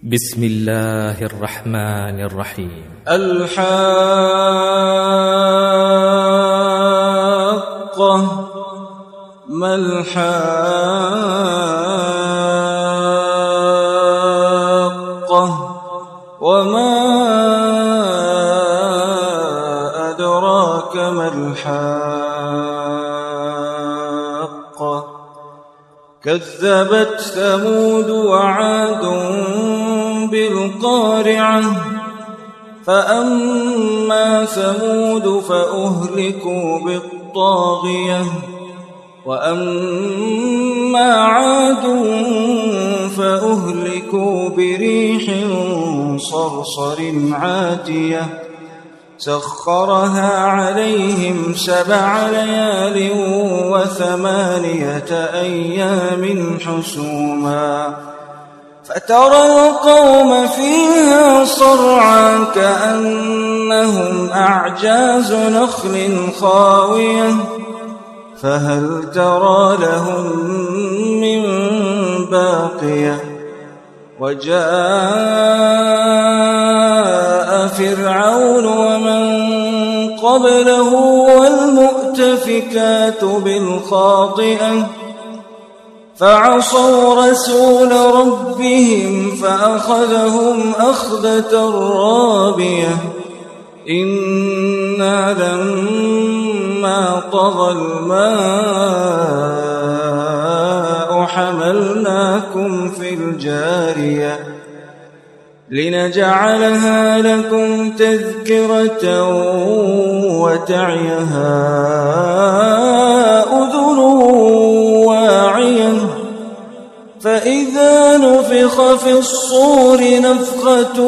بسم الله الرحمن الرحيم. الحاقة ما الحاقة وما أدراك ما الحاقة كذبت ثمود وعاد بالقارعة فأما ثمود فأهلكوا بالطاغية وأما عاد فأهلكوا بريح صرصر عاتية سخرها عليهم 7 ليال و8 أيام حسوما فترى القوم فيها صرعى كأنهم أعجاز نخل خاوية فهل ترى لهم من باقية وجاء فرعون ومن قبله والمؤتفكات بالخاطئة فعصوا رسول ربهم فأخذهم أخذة رابية إنا لما طغى الماء حملناكم في الجارية لنجعلها لكم تذكرة وتعيها أذن واعية فإذا نفخ في الصور نفخة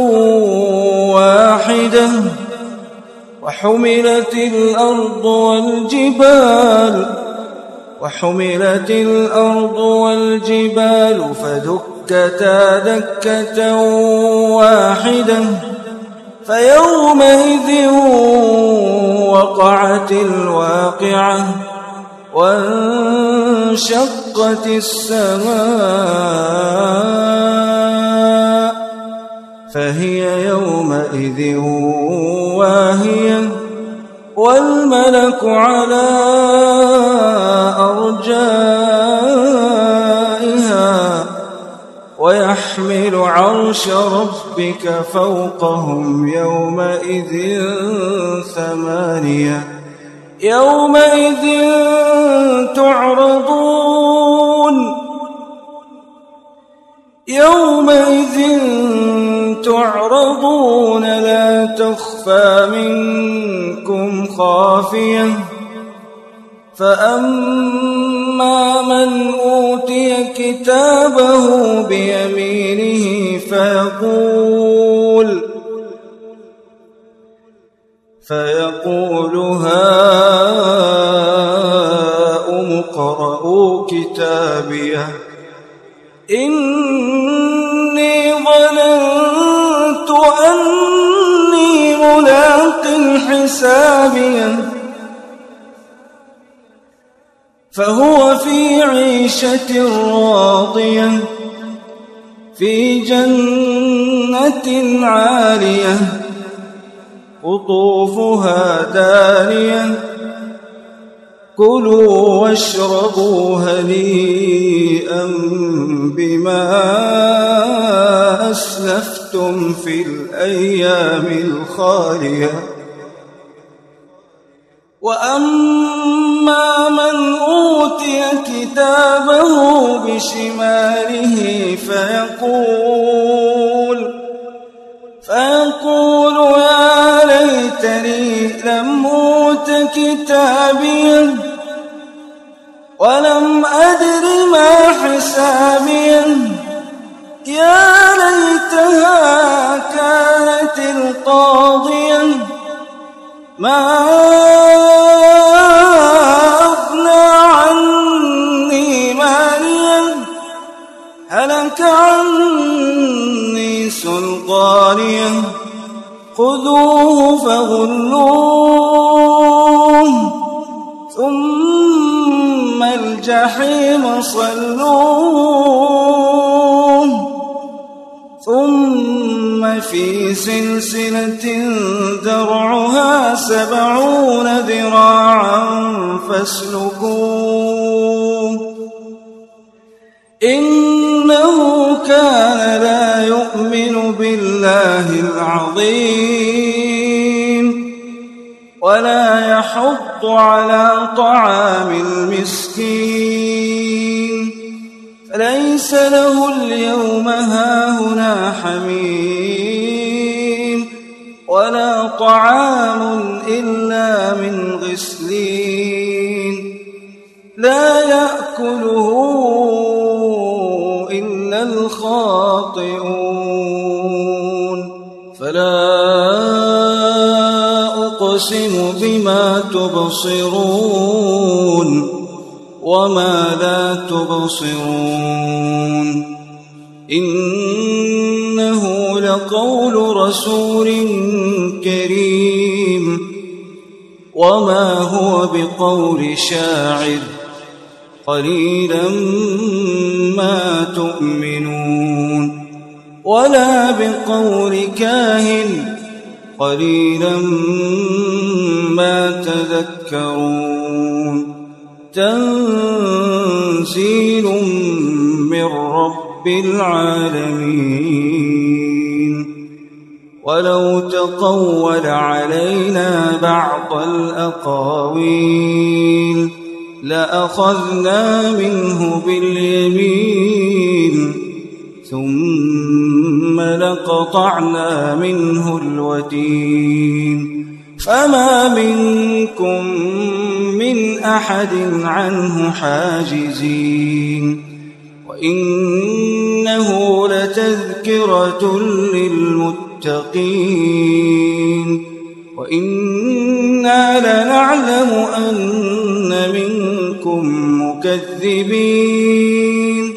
واحدة وحملت الأرض والجبال فدكتا دكة واحدة فيومئذ وقعت الواقعة وانشقت السماء فهي يومئذ واهية والملك على أرجائها ويحمل عرش ربك فوقهم يومئذ 8 يومئذ تعرضون لا تخفى منكم خافية فأما من أوتي كتابه بيمينه فيقول هاؤم اقرءوا كتابيه إني ظننت أني ملاق حسابيه فهو في عيشة راضية في جنة عالية قطوفها دانية كلوا واشربوا هنيئا بما أسلفتم في الأيام الخالية وأما من أوتي كتابه بشماله فيقول يا ليتني لم أوت كتابيه ولم أدر ما حسابيه يا ليتها كانت القاضية ما أغنى عني ماليا هلك عني سلطانيه خذوه فغلوه ثم الجحيم صلوه ثم في سلسلة ذرعها 70 ذراعا فاسلكوه إنه كان لا يؤمن بالله العظيم ولا يحض على طعام المسكين ليس له اليوم هاهنا حميم ولا طعام إلا من غسلين لا يأكله إلا الخاطئون فلا أقسم بما تبصرون وما لا تبصرون إنه لقول رسول كريم وما هو بقول شاعر قليلا ما تؤمنون ولا بقول كاهن قليلا ما تذكرون تنزيل من رب العالمين ولو تقول علينا بعض الأقاويل لأخذنا منه باليمين ثم لقطعنا منه الوتين فما منكم من أحد عنه حاجزين وإنه لتذكرة للمتقين وإنا لنعلم أن منكم مكذبين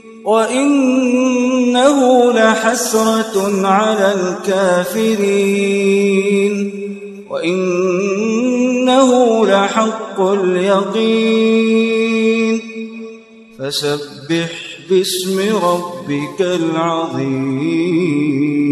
وإنه لحسرة على الكافرين وإنه لحق اليقين فسبح باسم ربك العظيم.